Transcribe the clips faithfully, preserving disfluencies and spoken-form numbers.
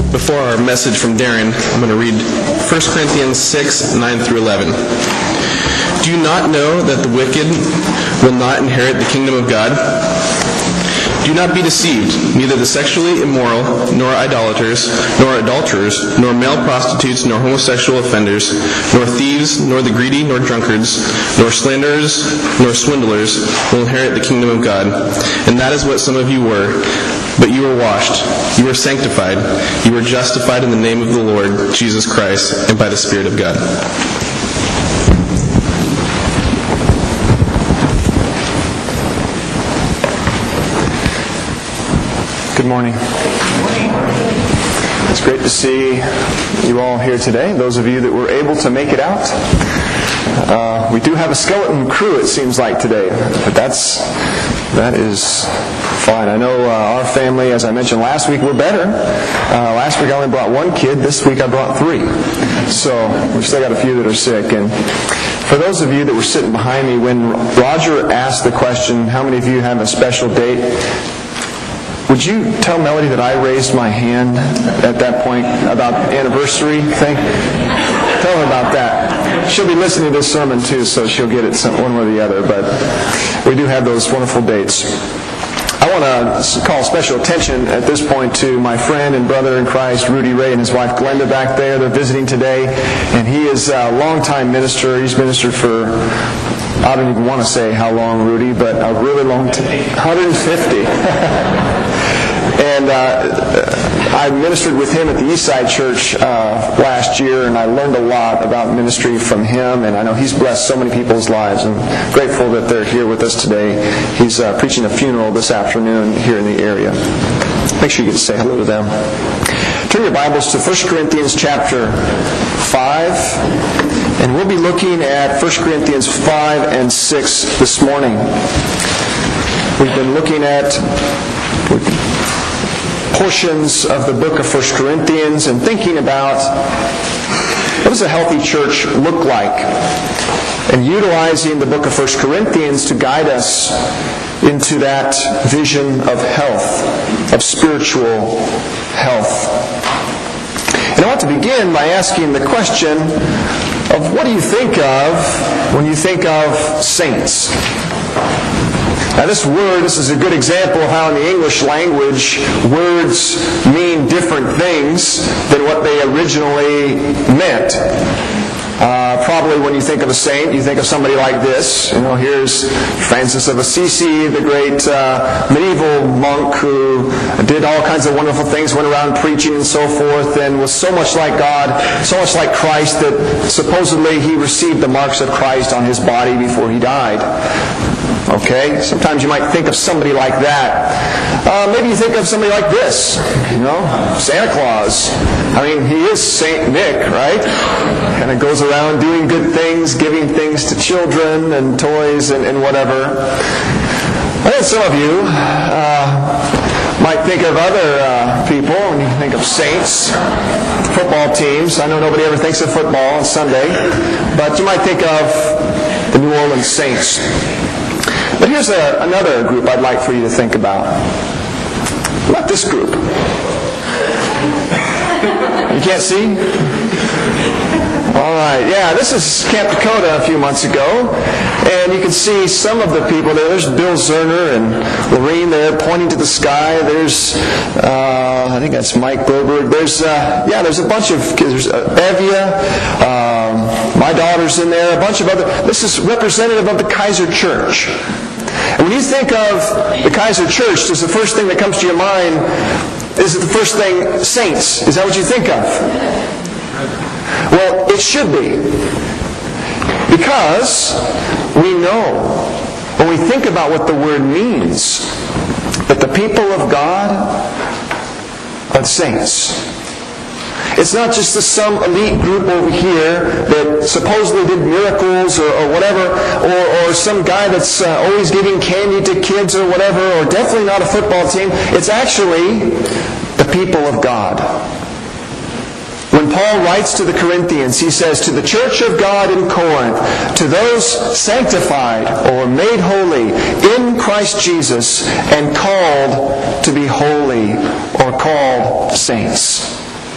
Before our message from Darren, I'm going to read First Corinthians six, nine through eleven. Do you not know that the wicked will not inherit the kingdom of God? Do not be deceived. Neither the sexually immoral, nor idolaters, nor adulterers, nor male prostitutes, nor homosexual offenders, nor thieves, nor the greedy, nor drunkards, nor slanderers, nor swindlers will inherit the kingdom of God. And that is what some of you were. But you were washed, you were sanctified, you were justified in the name of the Lord Jesus Christ and by the Spirit of God. Good morning. It's great to see you all here today. Those of you that were able to make it out. Uh, we do have a skeleton crew, it seems like, today. But that's that is fine. I know uh, our family, as I mentioned last week, we're better. Uh, last week I only brought one kid. This week I brought three. So we've still got a few that are sick. And for those of you that were sitting behind me, when Roger asked the question, how many of you have a special date? Would you tell Melody that I raised my hand at that point about the anniversary thing? Tell her about that. She'll be listening to this sermon too, so she'll get it one way or the other. But we do have those wonderful dates. I want to call special attention at this point to my friend and brother in Christ, Rudy Ray, and his wife Glenda back there. They're visiting today, and he is a longtime minister. He's ministered for, I don't even want to say how long, Rudy, but a really long time. one hundred fifty. And uh, I ministered with him at the Eastside Church uh, last year, and I learned a lot about ministry from him, and I know he's blessed so many people's lives. I'm grateful that they're here with us today. He's uh, preaching a funeral this afternoon here in the area. Make sure you get to say hello to them. Turn your Bibles to First Corinthians chapter five, and we'll be looking at First Corinthians five and six this morning. We've been looking at portions of the book of First Corinthians and thinking about what does a healthy church look like, and utilizing the book of First Corinthians to guide us into that vision of health, of spiritual health. And I want to begin by asking the question of what do you think of when you think of saints? Now this word, this is a good example of how in the English language words mean different things than what they originally meant. Uh, probably when you think of a saint, you think of somebody like this. You know, here's Francis of Assisi, the great uh, medieval monk who did all kinds of wonderful things, went around preaching and so forth, and was so much like God, so much like Christ that supposedly he received the marks of Christ on his body before he died. Okay? Sometimes you might think of somebody like that. Uh, maybe you think of somebody like this. You know? Santa Claus. I mean, he is Saint Nick, right? And it goes around doing good things, giving things to children and toys and, and whatever. I think some of you uh, might think of other uh, people when you think of saints, football teams. I know nobody ever thinks of football on Sunday, but you might think of the New Orleans Saints. But here's a, another group I'd like for you to think about. What about this group? You can't see? All right, yeah, this is Camp Dakota a few months ago, and you can see some of the people there. There's Bill Zerner and Lorene there pointing to the sky. There's, uh, I think that's Mike Broberg. There's, uh, yeah, there's a bunch of kids. There's uh, Evia, um, my daughter's in there, a bunch of other. This is representative of the Kaiser Church. And when you think of the Kaiser Church, does the first thing that comes to your mind, is it the first thing, saints? Is that what you think of? Well, it should be. Because we know, when we think about what the word means, that the people of God are the saints. It's not just the some elite group over here that supposedly did miracles or, or whatever, or, or some guy that's uh, always giving candy to kids or whatever, or definitely not a football team. It's actually the people of God. When Paul writes to the Corinthians, he says, to the church of God in Corinth, to those sanctified or made holy in Christ Jesus and called to be holy or called saints.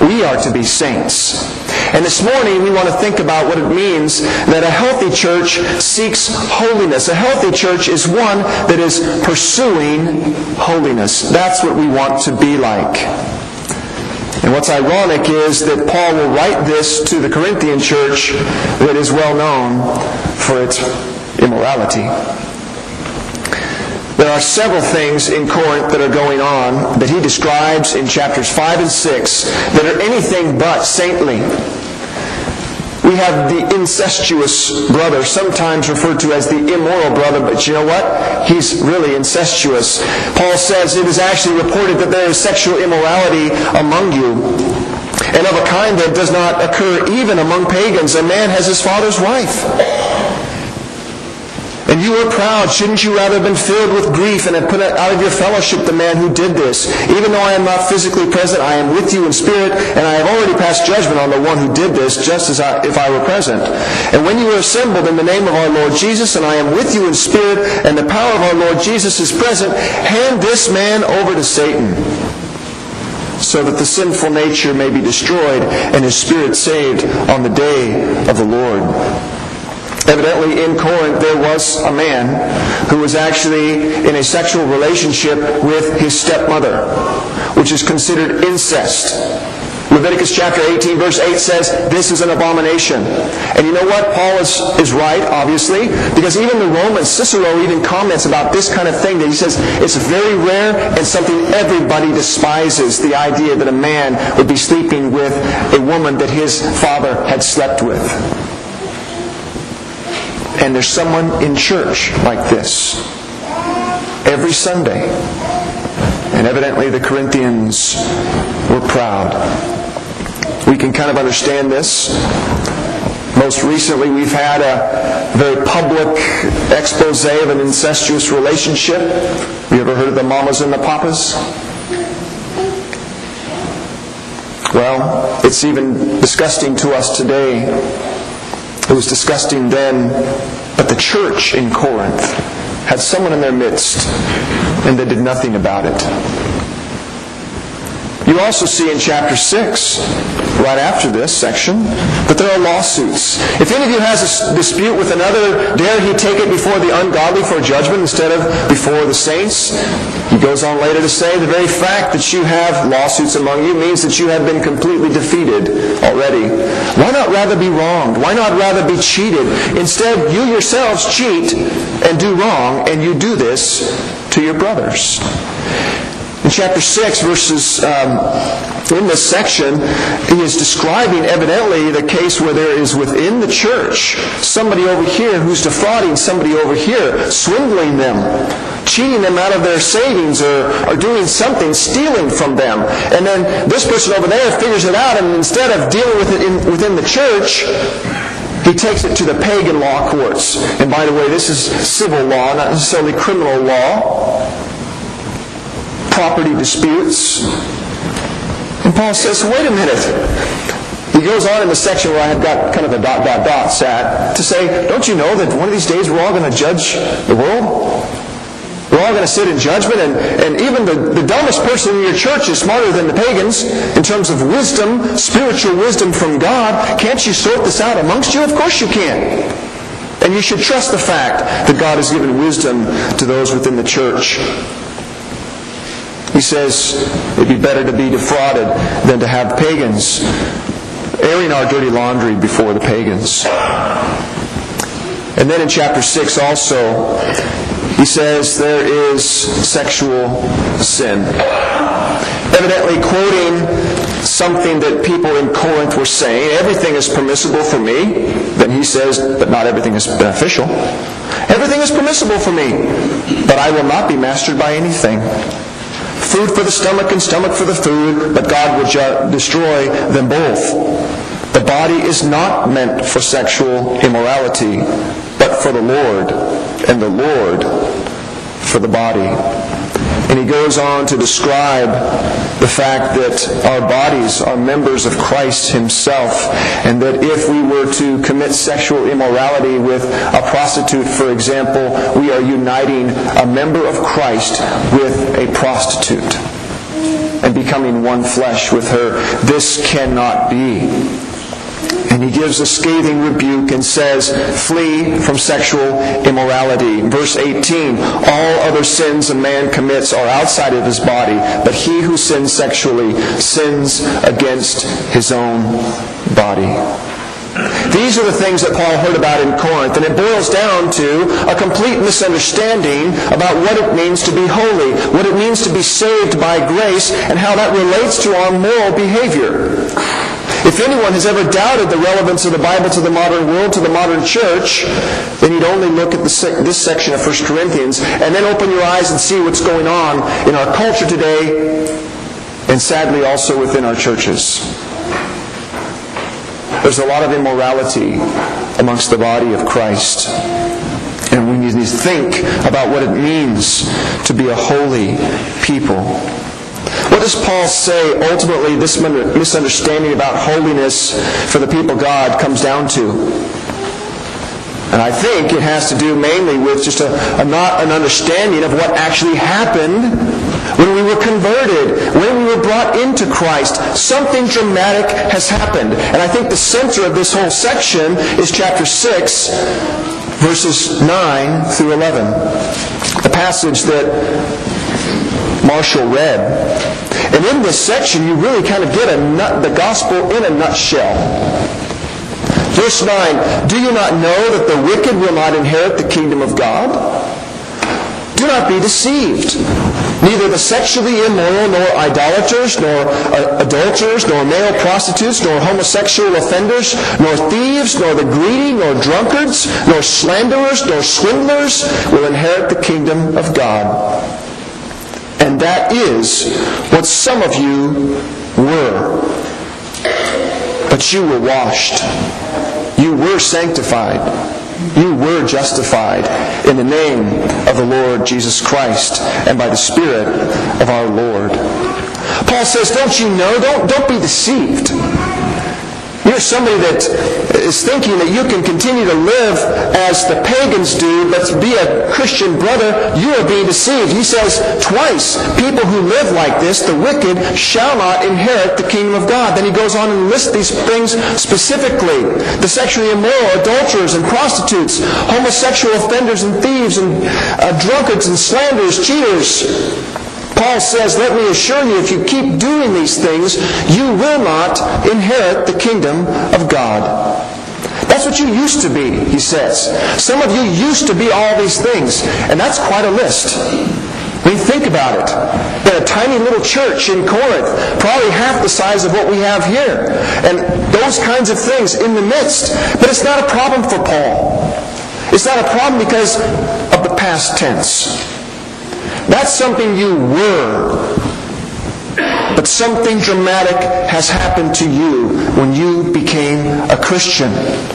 We are to be saints. And this morning we want to think about what it means that a healthy church seeks holiness. A healthy church is one that is pursuing holiness. That's what we want to be like. And what's ironic is that Paul will write this to the Corinthian church that is well known for its immorality. There are several things in Corinth that are going on that he describes in chapters five and six that are anything but saintly. We have the incestuous brother, sometimes referred to as the immoral brother, but you know what? He's really incestuous. Paul says it is actually reported that there is sexual immorality among you, and of a kind that does not occur even among pagans. A man has his father's wife. And you are proud. Shouldn't you rather have been filled with grief and have put out of your fellowship the man who did this? Even though I am not physically present, I am with you in spirit, and I have already passed judgment on the one who did this, just as I, if I were present. And when you are assembled in the name of our Lord Jesus, and I am with you in spirit, and the power of our Lord Jesus is present, hand this man over to Satan, so that the sinful nature may be destroyed and his spirit saved on the day of the Lord. Evidently, in Corinth, there was a man who was actually in a sexual relationship with his stepmother, which is considered incest. Leviticus chapter eighteen, verse eight says, this is an abomination. And you know what? Paul is, is right, obviously, because even the Roman Cicero even comments about this kind of thing, that he says it's very rare and something everybody despises, the idea that a man would be sleeping with a woman that his father had slept with. And there's someone in church like this every Sunday. And evidently the Corinthians were proud. We can kind of understand this. Most recently we've had a very public expose of an incestuous relationship. You ever heard of the mamas and the papas? Well, it's even disgusting to us today. It was disgusting then, but the church in Corinth had someone in their midst, and they did nothing about it. You also see in chapter six, right after this section, that there are lawsuits. If any of you has a dispute with another, dare he take it before the ungodly for judgment instead of before the saints? He goes on later to say, the very fact that you have lawsuits among you means that you have been completely defeated already. Why not rather be wronged? Why not rather be cheated? Instead, you yourselves cheat and do wrong, and you do this to your brothers. In chapter six, verses, um, in this section, he is describing evidently the case where there is within the church somebody over here who's defrauding somebody over here, swindling them, cheating them out of their savings, or, or doing something, stealing from them. And then this person over there figures it out, and instead of dealing with it in, within the church, he takes it to the pagan law courts. And by the way, this is civil law, not necessarily criminal law. Property disputes. And Paul says, wait a minute. He goes on in the section where I have got kind of a dot, dot, dot sat to say, don't you know that one of these days we're all going to judge the world? We're all going to sit in judgment, and, and even the, the dumbest person in your church is smarter than the pagans in terms of wisdom, spiritual wisdom from God. Can't you sort this out amongst you? Of course you can. And you should trust the fact that God has given wisdom to those within the church. He says it'd be better to be defrauded than to have pagans airing our dirty laundry before the pagans. And then in chapter six also, he says there is sexual sin. Evidently quoting something that people in Corinth were saying, everything is permissible for me. Then he says, but not everything is beneficial. Everything is permissible for me, but I will not be mastered by anything. Food for the stomach and stomach for the food, but God will ju- destroy them both. The body is not meant for sexual immorality, but for the Lord, and the Lord for the body. And he goes on to describe the fact that our bodies are members of Christ himself, and that if we were to commit sexual immorality with a prostitute, for example, we are uniting a member of Christ with a prostitute. and becoming one flesh with her. This cannot be. And he gives a scathing rebuke and says, flee from sexual immorality. Verse eighteen, all other sins a man commits are outside of his body, but he who sins sexually sins against his own body. These are the things that Paul heard about in Corinth, and it boils down to a complete misunderstanding about what it means to be holy, what it means to be saved by grace, and how that relates to our moral behavior. If anyone has ever doubted the relevance of the Bible to the modern world, to the modern church, then you'd only look at the sec- this section of First Corinthians and then open your eyes and see what's going on in our culture today, and sadly also within our churches. There's a lot of immorality amongst the body of Christ. And we need to think about what it means to be a holy people. What does Paul say ultimately this misunderstanding about holiness for the people of God comes down to? And I think it has to do mainly with just a, a not an understanding of what actually happened when we were converted, when we were brought into Christ. Something dramatic has happened. And I think the center of this whole section is chapter six, verses nine through eleven. The passage that Marshall read. And in this section, you really kind of get a nut, the gospel in a nutshell. Verse nine, do you not know that the wicked will not inherit the kingdom of God? Do not be deceived. Neither the sexually immoral, nor idolaters, nor adulterers, nor male prostitutes, nor homosexual offenders, nor thieves, nor the greedy, nor drunkards, nor slanderers, nor swindlers will inherit the kingdom of God. And that is what some of you were. But you were washed. You were sanctified. You were justified in the name of the Lord Jesus Christ and by the Spirit of our Lord. Paul says, don't you know? Don't, don't be deceived. You're somebody that is thinking that you can continue to live as the pagans do, but to be a Christian brother, you are being deceived. He says twice, people who live like this, the wicked, shall not inherit the kingdom of God. Then he goes on and lists these things specifically. The sexually immoral, adulterers and prostitutes, homosexual offenders and thieves and uh, drunkards and slanderers, cheaters. Paul says, let me assure you, if you keep doing these things, you will not inherit the kingdom of God. That's what you used to be, he says. Some of you used to be all these things, and that's quite a list. When you think about it, in a tiny little church in Corinth, probably half the size of what we have here, and those kinds of things in the midst. But it's not a problem for Paul. It's not a problem because of the past tense. That's something you were. But something dramatic has happened to you when you became a Christian.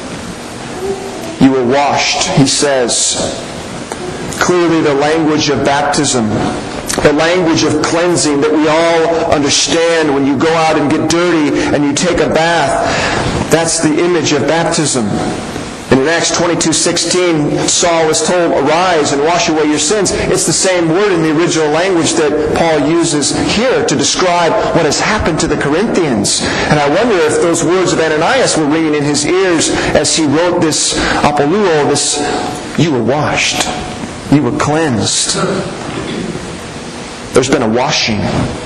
You were washed, he says. Clearly the language of baptism, the language of cleansing that we all understand when you go out and get dirty and you take a bath, that's the image of baptism. And in Acts twenty-two sixteen, Saul is told, arise and wash away your sins. It's the same word in the original language that Paul uses here to describe what has happened to the Corinthians. And I wonder if those words of Ananias were ringing in his ears as he wrote this apoluo, this, you were washed, you were cleansed. There's been a washing.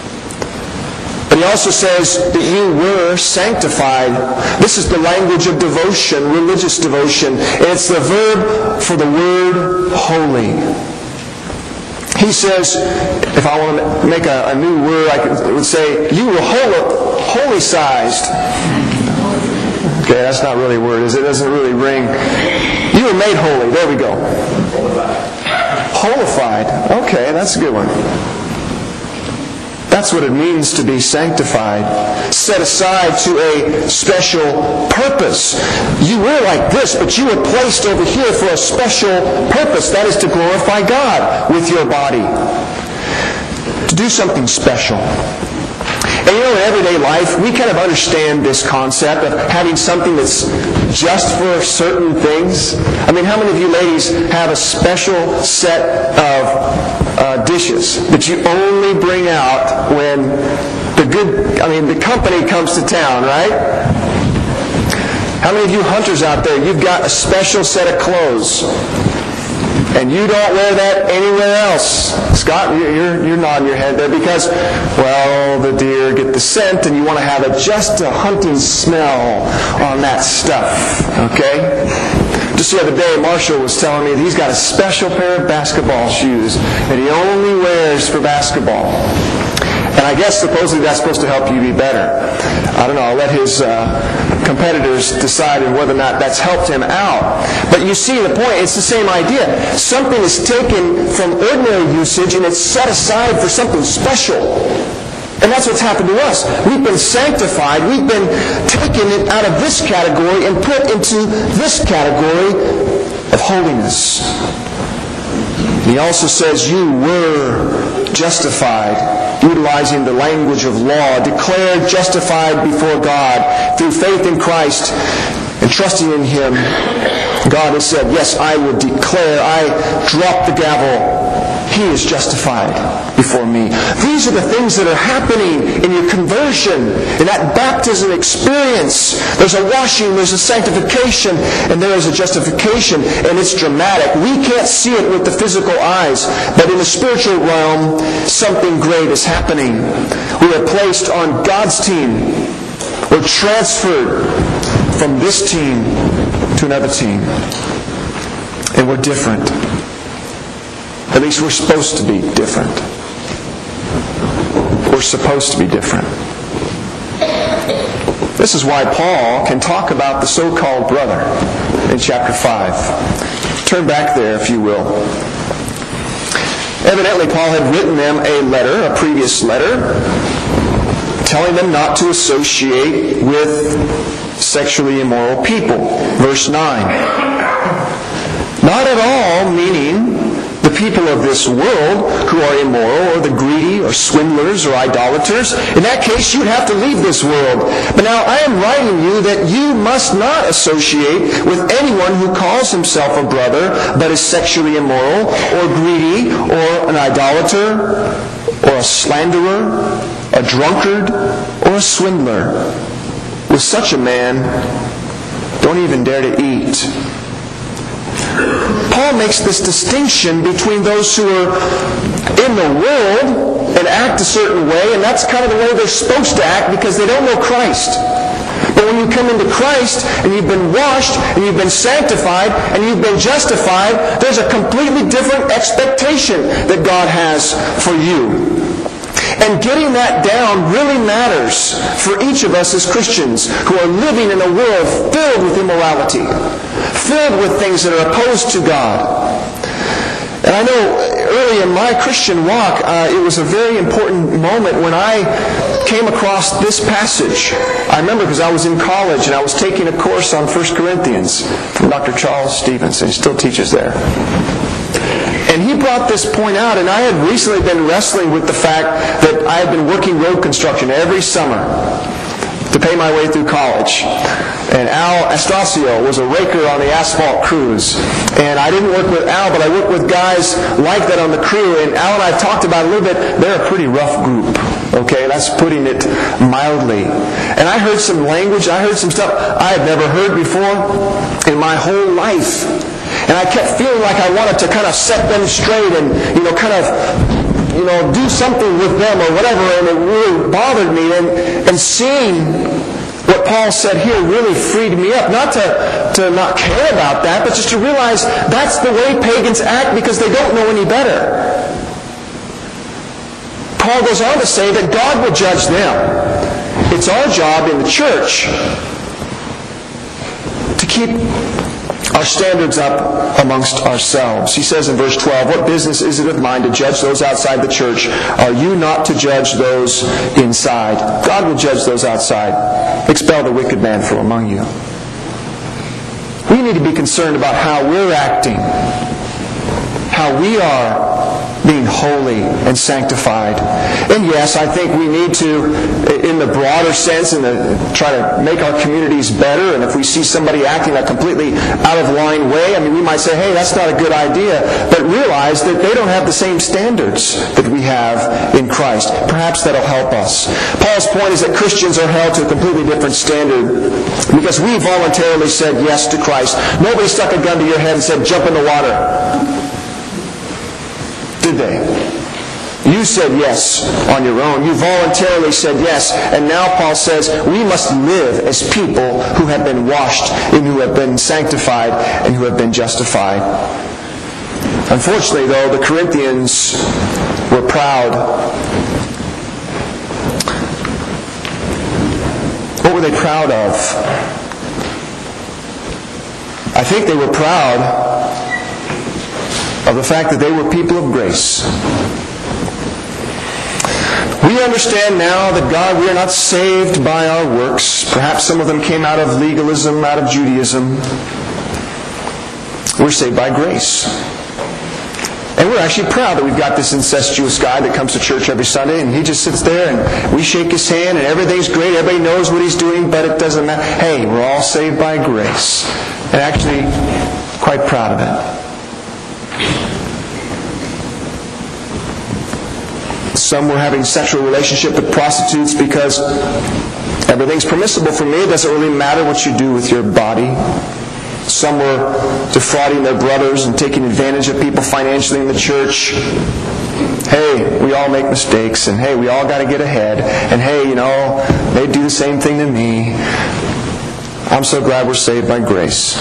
But he also says that you were sanctified. This is the language of devotion, religious devotion. And it's the verb for the word holy. He says, if I want to make a, a new word, I would say, you were holy, holy-sized. Okay, that's not really a word, is it? It doesn't really ring. You were made holy. There we go. Holified. Okay, that's a good one. That's what it means to be sanctified. Set aside to a special purpose. You were like this, but you were placed over here for a special purpose. That is to glorify God with your body. To do something special. And you know, in everyday life, we kind of understand this concept of having something that's just for certain things. I mean, how many of you ladies have a special set of uh, dishes that you only bring out when the good, I mean, the company comes to town, right? How many of you hunters out there, you've got a special set of clothes, and you don't wear that anywhere else? Scott, you're, you're nodding your head there because, well, the deer get the scent, and you want to have a, just a hunting smell on that stuff, okay? Just the other day, Marshall was telling me that he's got a special pair of basketball shoes that he only wears for basketball. And I guess supposedly that's supposed to help you be better. I don't know, I'll let his uh, competitors decide whether or not that's helped him out. But you see the point, it's the same idea. Something is taken from ordinary usage and it's set aside for something special. And that's what's happened to us. We've been sanctified, we've been taken out of this category and put into this category of holiness. He also says, you were justified, utilizing the language of law, declared justified before God through faith in Christ and trusting in Him. God has said, yes, I will declare, I drop the gavel. He is justified before me. These are the things that are happening in your conversion, in that baptism experience. There's a washing, there's a sanctification, and there is a justification, and it's dramatic. We can't see it with the physical eyes, but in the spiritual realm, something great is happening. We are placed on God's team. We're transferred from this team to another team. And we're different. At least we're supposed to be different. We're supposed to be different. This is why Paul can talk about the so-called brother in chapter five. Turn back there, if you will. Evidently, Paul had written them a letter, a previous letter, telling them not to associate with sexually immoral people. Verse nine. Not at all meaning the people of this world who are immoral or the greedy or swindlers or idolaters. In that case, you'd have to leave this world. But now I am writing you that you must not associate with anyone who calls himself a brother but is sexually immoral or greedy or an idolater or a slanderer, a drunkard, or a swindler. With such a man, don't even dare to eat. Paul makes this distinction between those who are in the world and act a certain way, and that's kind of the way they're supposed to act because they don't know Christ. But when you come into Christ and you've been washed and you've been sanctified and you've been justified, there's a completely different expectation that God has for you. And getting that down really matters for each of us as Christians who are living in a world filled with immorality, filled with things that are opposed to God. And I know early in my Christian walk, uh, it was a very important moment when I came across this passage. I remember because I was in college and I was taking a course on First Corinthians from Doctor Charles Stevenson. He still teaches there. And he brought this point out, and I had recently been wrestling with the fact that I had been working road construction every summer to pay my way through college. And Al Astacio was a raker on the asphalt crews. And I didn't work with Al, but I worked with guys like that on the crew. And Al and I talked about it a little bit. They're a pretty rough group. Okay, that's putting it mildly. And I heard some language, I heard some stuff I had never heard before in my whole life. And I kept feeling like I wanted to kind of set them straight and, you know, kind of, you know, do something with them or whatever. And it really bothered me. And, and seeing what Paul said here really freed me up. Not to, to not care about that, but just to realize that's the way pagans act because they don't know any better. Paul goes on to say that God will judge them. It's our job in the church to keep our standards up amongst ourselves. He says in verse twelve, what business is it of mine to judge those outside the church? Are you not to judge those inside? God will judge those outside. Expel the wicked man from among you. We need to be concerned about how we're acting how we are being holy and sanctified. And yes, I think we need to, in the broader sense, and try to make our communities better. And if we see somebody acting a completely out of line way, I mean, we might say, hey, that's not a good idea. But realize that they don't have the same standards that we have in Christ. Perhaps that'll help us. Paul's point is that Christians are held to a completely different standard because we voluntarily said yes to Christ. Nobody stuck a gun to your head and said, jump in the water. Did they? You said yes on your own. You voluntarily said yes. And now Paul says we must live as people who have been washed and who have been sanctified and who have been justified. Unfortunately, though, the Corinthians were proud. What were they proud of? I think they were proud of the fact that they were people of grace. We understand now that God, we are not saved by our works. Perhaps some of them came out of legalism, out of Judaism. We're saved by grace. And we're actually proud that we've got this incestuous guy that comes to church every Sunday, and he just sits there and we shake his hand and everything's great, everybody knows what he's doing, but it doesn't matter. Hey, we're all saved by grace. And actually quite proud of it. Some were having sexual relationship with prostitutes because everything's permissible for me. It doesn't really matter what you do with your body. Some were defrauding their brothers and taking advantage of people financially in the church. Hey, we all make mistakes, and hey, we all got to get ahead. And hey, you know, they do the same thing to me. I'm so glad we're saved by grace.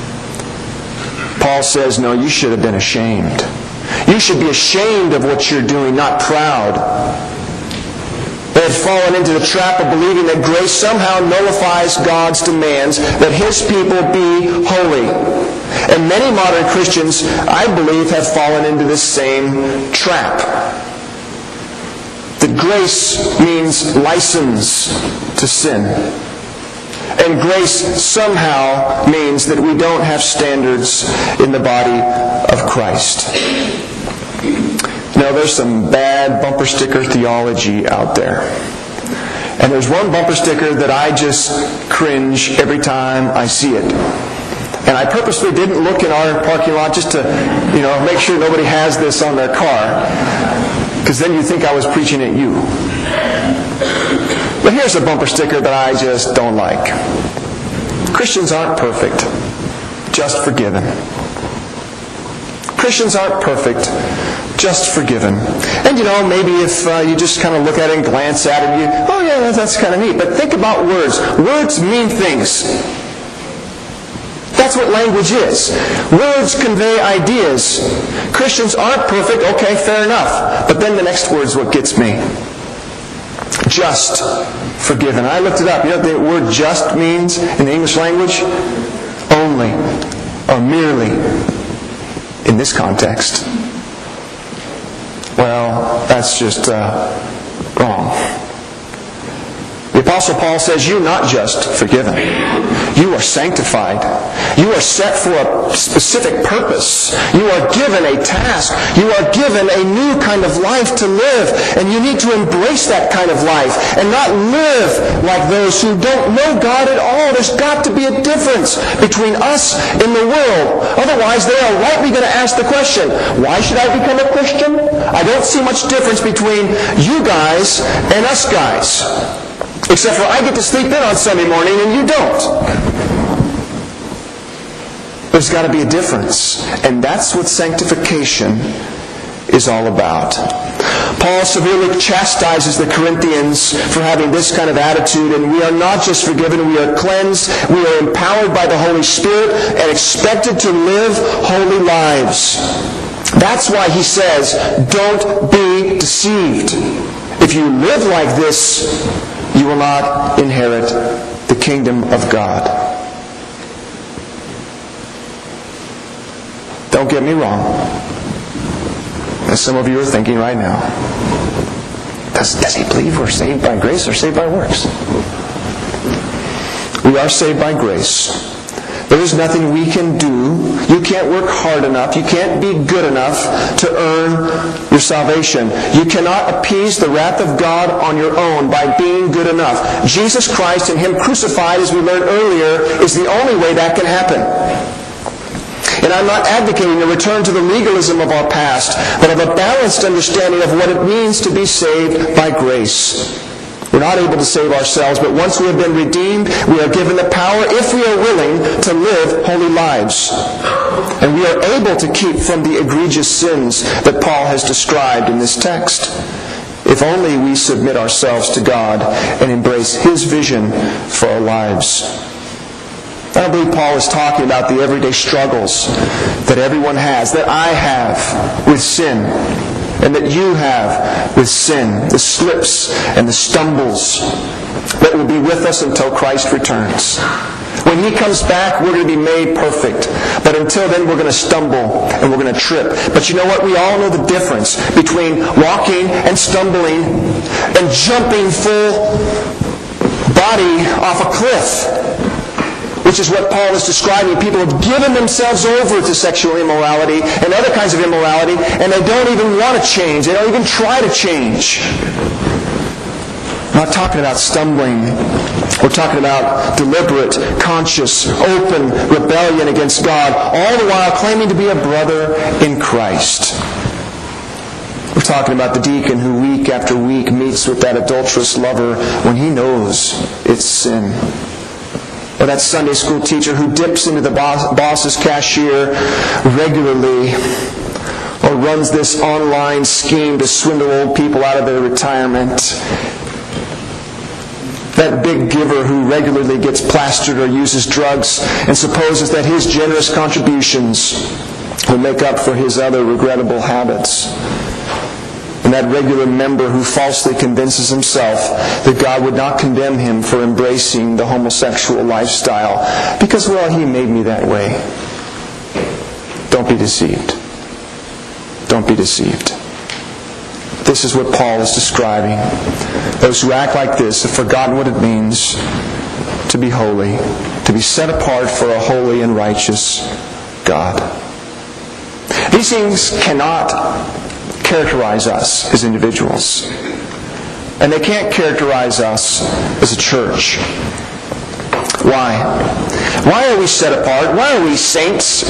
Paul says, no, you should have been ashamed. You should be ashamed of what you're doing, not proud. They had fallen into the trap of believing that grace somehow nullifies God's demands that His people be holy. And many modern Christians, I believe, have fallen into this same trap. That grace means license to sin. And grace somehow means that we don't have standards in the body of Christ. You know, there's some bad bumper sticker theology out there. And there's one bumper sticker that I just cringe every time I see it. And I purposely didn't look in our parking lot just to, you know, make sure nobody has this on their car. Because then you'd think I was preaching at you. But here's a bumper sticker that I just don't like. Christians aren't perfect, just forgiven. Christians aren't perfect, just forgiven. And you know, maybe if uh, you just kind of look at it and glance at it, you, oh yeah, that's kind of neat. But think about words. Words mean things. That's what language is. Words convey ideas. Christians aren't perfect, okay, fair enough. But then the next word is what gets me. Just forgiven. I looked it up. You know what the word just means in the English language? Only or merely in this context. Well, that's just uh, wrong. The Apostle Paul says you're not just forgiven. You are sanctified. You are set for a specific purpose. You are given a task. You are given a new kind of life to live. And you need to embrace that kind of life and not live like those who don't know God at all. There's got to be a difference between us and the world. Otherwise, they are rightly going to ask the question, why should I become a Christian? I don't see much difference between you guys and us guys. Except for I get to sleep in on Sunday morning and you don't. There's got to be a difference. And that's what sanctification is all about. Paul severely chastises the Corinthians for having this kind of attitude. And we are not just forgiven, we are cleansed. We are empowered by the Holy Spirit and expected to live holy lives. That's why he says, don't be deceived. If you live like this, you will not inherit the kingdom of God. Don't get me wrong. As some of you are thinking right now, does, does he believe we're saved by grace or saved by works? We are saved by grace. There is nothing we can do. You can't work hard enough. You can't be good enough to earn your salvation. You cannot appease the wrath of God on your own by being good enough. Jesus Christ and Him crucified, as we learned earlier, is the only way that can happen. And I'm not advocating a return to the legalism of our past, but of a balanced understanding of what it means to be saved by grace. We're not able to save ourselves, but once we have been redeemed, we are given the power, if we are willing, to live holy lives. And we are able to keep from the egregious sins that Paul has described in this text, if only we submit ourselves to God and embrace His vision for our lives. I don't believe Paul is talking about the everyday struggles that everyone has, that I have with sin, and that you have with sin, the slips and the stumbles that will be with us until Christ returns. When He comes back, we're going to be made perfect. But until then, we're going to stumble and we're going to trip. But you know what? We all know the difference between walking and stumbling and jumping full body off a cliff, which is what Paul is describing. People have given themselves over to sexual immorality and other kinds of immorality, and they don't even want to change. They don't even try to change. I'm not talking about stumbling. We're talking about deliberate, conscious, open rebellion against God, all the while claiming to be a brother in Christ. We're talking about the deacon who week after week meets with that adulterous lover when he knows it's sin. Or that Sunday school teacher who dips into the boss, boss's cashier regularly, or runs this online scheme to swindle old people out of their retirement. That big giver who regularly gets plastered or uses drugs and supposes that his generous contributions will make up for his other regrettable habits. And that regular member who falsely convinces himself that God would not condemn him for embracing the homosexual lifestyle because, well, He made me that way. Don't be deceived. Don't be deceived. This is what Paul is describing. Those who act like this have forgotten what it means to be holy, to be set apart for a holy and righteous God. These things cannot characterize us as individuals. And they can't characterize us as a church. Why? Why are we set apart? Why are we saints?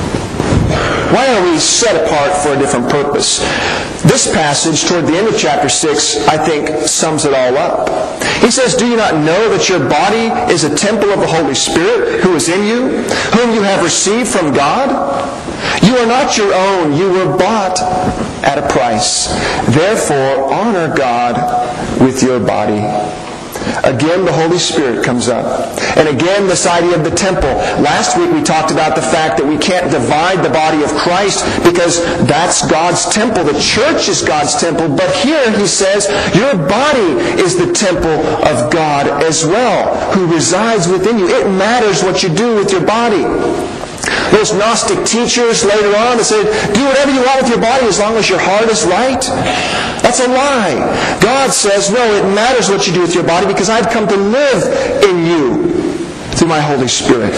Why are we set apart for a different purpose? This passage, toward the end of chapter six, I think sums it all up. He says, "Do you not know that your body is a temple of the Holy Spirit who is in you, whom you have received from God? You are not your own. You were bought at a price. Therefore, honor God with your body." Again, the Holy Spirit comes up. And again, this idea of the temple. Last week we talked about the fact that we can't divide the body of Christ because that's God's temple. The church is God's temple. But here he says, your body is the temple of God as well, who resides within you. It matters what you do with your body. Those Gnostic teachers later on that said, do whatever you want with your body as long as your heart is right. That's a lie. God says, no, it matters what you do with your body because I've come to live in you through my Holy Spirit.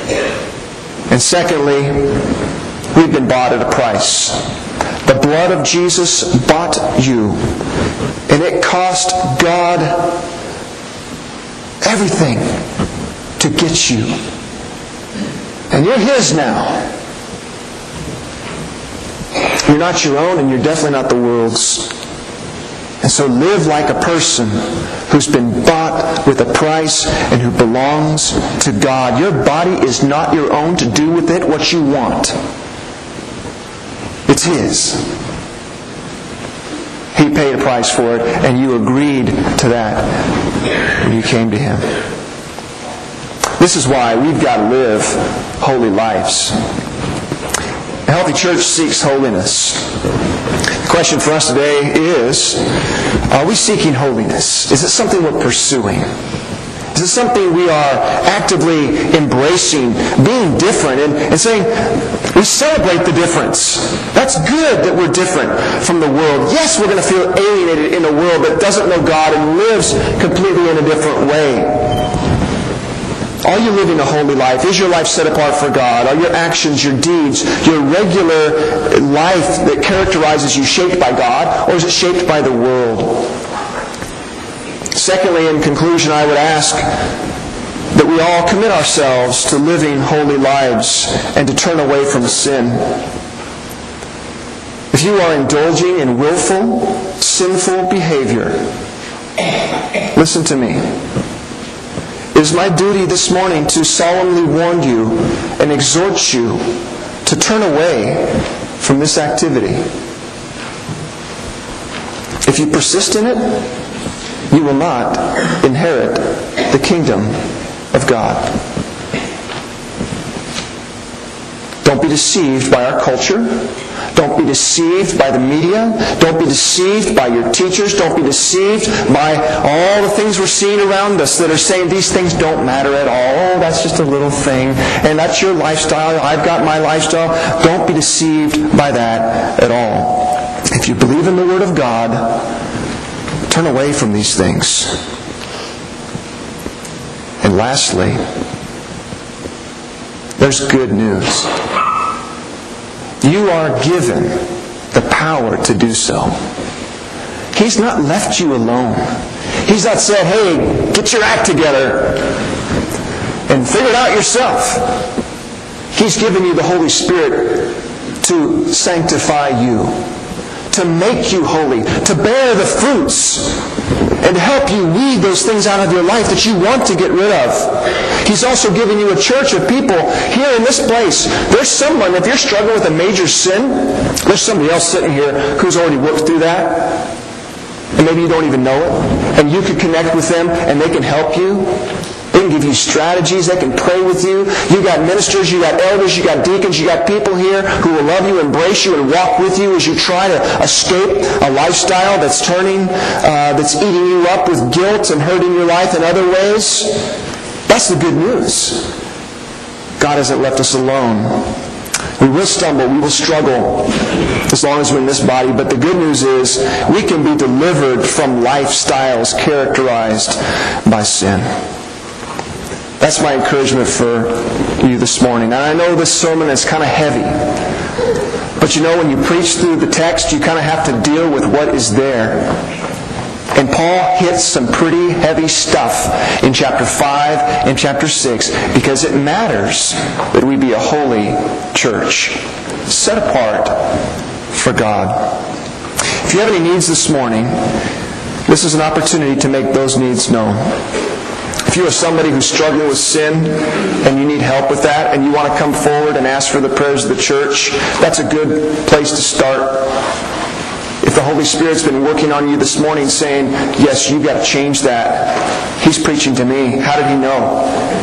And secondly, we've been bought at a price. The blood of Jesus bought you. And it cost God everything to get you. And you're His now. You're not your own, and you're definitely not the world's. And so live like a person who's been bought with a price and who belongs to God. Your body is not your own to do with it what you want. It's His. He paid a price for it, and you agreed to that when you came to Him. This is why we've got to live holy lives. A healthy church seeks holiness. The question for us today is, are we seeking holiness? Is it something we're pursuing? Is it something we are actively embracing, being different, and, and saying, we celebrate the difference. That's good that we're different from the world. Yes, we're going to feel alienated in a world that doesn't know God and lives completely in a different way. Are you living a holy life? Is your life set apart for God? Are your actions, your deeds, your regular life that characterizes you shaped by God, or is it shaped by the world? Secondly, in conclusion, I would ask that we all commit ourselves to living holy lives and to turn away from sin. If you are indulging in willful, sinful behavior, listen to me. It is my duty this morning to solemnly warn you and exhort you to turn away from this activity. If you persist in it, you will not inherit the kingdom of God. Don't be deceived by our culture. Don't be deceived by the media. Don't be deceived by your teachers. Don't be deceived by all the things we're seeing around us that are saying these things don't matter at all. Oh, that's just a little thing. And that's your lifestyle. I've got my lifestyle. Don't be deceived by that at all. If you believe in the Word of God, turn away from these things. And lastly, there's good news. You are given the power to do so. He's not left you alone. He's not said, hey, get your act together and figure it out yourself. He's given you the Holy Spirit to sanctify you, to make you holy, to bear the fruits, and to help you weed those things out of your life that you want to get rid of. He's also given you a church of people here in this place. There's someone, if you're struggling with a major sin, there's somebody else sitting here who's already worked through that. And maybe you don't even know it. And you can connect with them and they can help you. They can give you strategies. They can pray with you. You got ministers, you got elders, you got deacons, you got people here who will love you, embrace you, and walk with you as you try to escape a lifestyle that's turning, uh, that's eating you up with guilt and hurting your life in other ways. That's the good news. God hasn't left us alone. We will stumble, we will struggle as long as we're in this body, but the good news is we can be delivered from lifestyles characterized by sin. That's my encouragement for you this morning. And I know this sermon is kind of heavy, but you know, when you preach through the text, you kind of have to deal with what is there. And Paul hits some pretty heavy stuff in chapter five and chapter six because it matters that we be a holy church, set apart for God. If you have any needs this morning, this is an opportunity to make those needs known. If you are somebody who's struggling with sin and you need help with that and you want to come forward and ask for the prayers of the church, that's a good place to start. If the Holy Spirit's been working on you this morning saying, yes, you've got to change that. He's preaching to me. How did he know?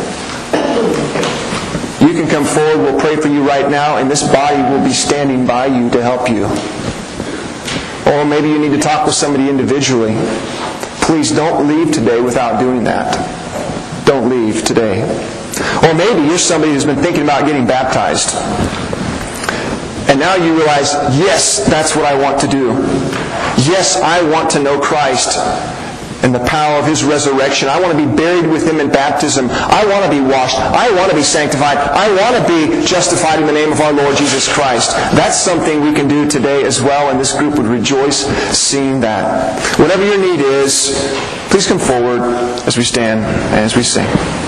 You can come forward. We'll pray for you right now, and this body will be standing by you to help you. Or maybe you need to talk with somebody individually. Please don't leave today without doing that. Don't leave today. Or maybe you're somebody who's been thinking about getting baptized. And now you realize, yes, that's what I want to do. Yes, I want to know Christ and the power of His resurrection. I want to be buried with Him in baptism. I want to be washed. I want to be sanctified. I want to be justified in the name of our Lord Jesus Christ. That's something we can do today as well, and this group would rejoice seeing that. Whatever your need is, please come forward as we stand and as we sing.